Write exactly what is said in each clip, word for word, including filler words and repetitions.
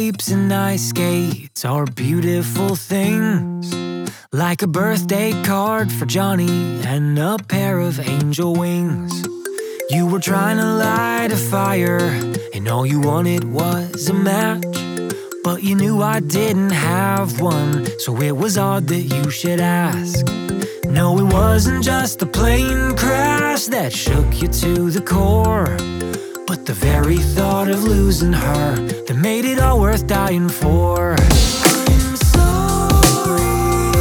Videotapes and ice skates are beautiful things, like a birthday card for Johnny and a pair of angel wings. You were trying to light a fire, and all you wanted was a match, but you knew I didn't have one, so it was odd that you should ask. No, it wasn't just the plane crash that shook you to the core, but the very thought of losing her that made it all worth dying for. I'm sorry,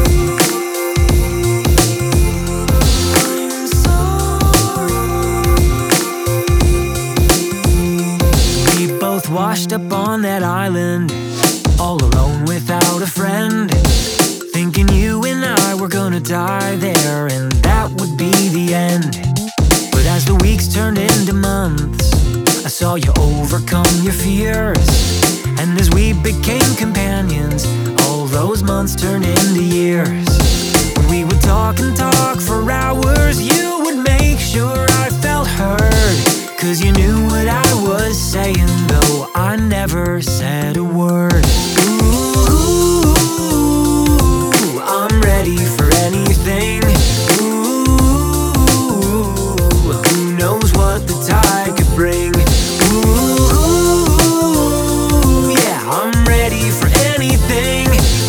I'm sorry. We both washed up on that island, all alone without a friend, thinking you and I were gonna die there and that would be the end. But as the weeks turned into months, I saw you overcome your fears, and as we became companions, all those months turned into years. When we would talk and talk for hours, you would make sure I felt heard, 'cause you knew what I was saying, though I never said a word. Ooh, I'm ready for anything. Ooh, who knows what the tide could bring. Ooh, yeah, I'm ready for anything.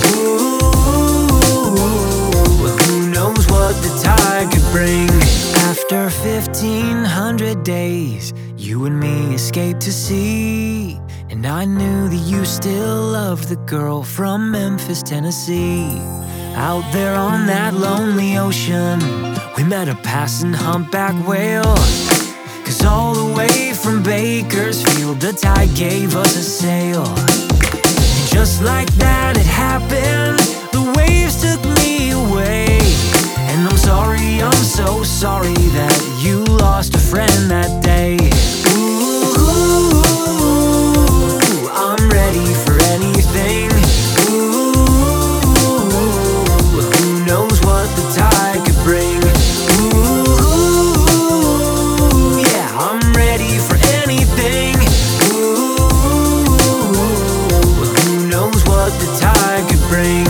Ooh, who knows what the tide could bring. After fifteen hundred days, you and me escaped to sea, and I knew that you still loved the girl from Memphis, Tennessee. Out there on that lonely ocean, we met a passing humpback whale, 'cause all the way from Bakersfield, the tide gave us a sail. And just like that it happened, the waves took me away. And I'm sorry, I'm so sorry that you lost a friend that day. Ooh, I'm ready for anything. Ooh, who knows what the tide could bring. Ooh, yeah, I'm ready for anything. Ooh, who knows what the tide could bring.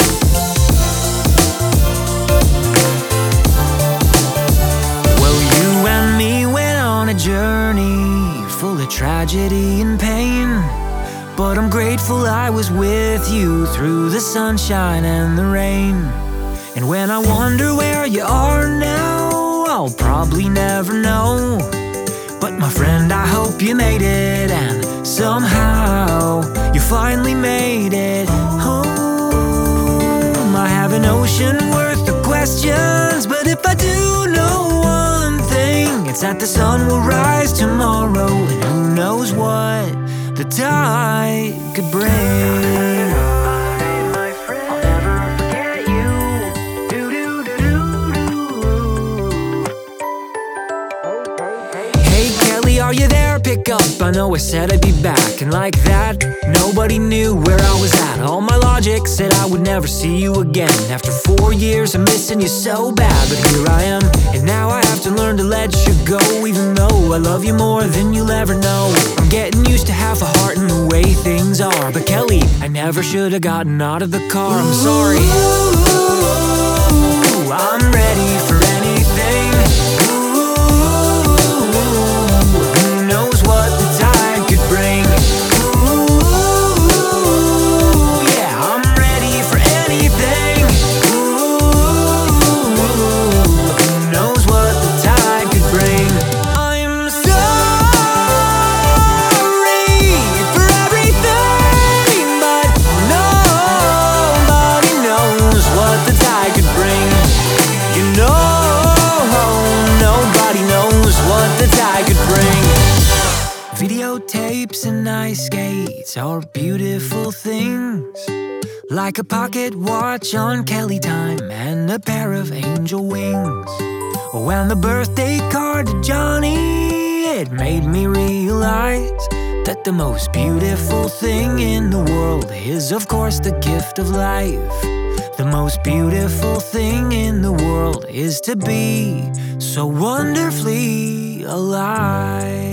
Well, you and me went on a journey full of tragedy and pain, but I'm grateful I was with you through the sunshine and the rain. And when I wonder where you are now, I'll probably never know. But my friend, I hope you made it, and somehow you finally made it home. I have an ocean worth of questions, but if I do know one thing, it's that the sun will rise tomorrow, and who knows what the tide could bring. My friend, I'll never forget you. Do, do, do, do, do. Hey Kelly, are you there? Pick up, I know I said I'd be back, and like that, nobody knew where I was at. All my logic said I would never see you again. After four years of missing you so bad, but here I am, and now I have to learn to let you go, even though I love you more than you'll ever know. I'm getting used to half a heart and the way things are, but Kelly, I never should have gotten out of the car. I'm sorry. Ooh, I'm ready for anything. Ooh, who knows what the tide could bring. Ooh, yeah, I'm ready for anything. Ooh, who knows what the tide could bring. I'm sorry for everything, but nobody knows what the tide could bring. You know, nobody knows what the tide could bring. Videotapes and ice skates are beautiful things, like a pocket watch on Kelly time and a pair of angel wings. Oh, and the birthday card to Johnny, it made me realize that the most beautiful thing in the world is, of course, the gift of life. The most beautiful thing in the world is to be so wonderfully alive.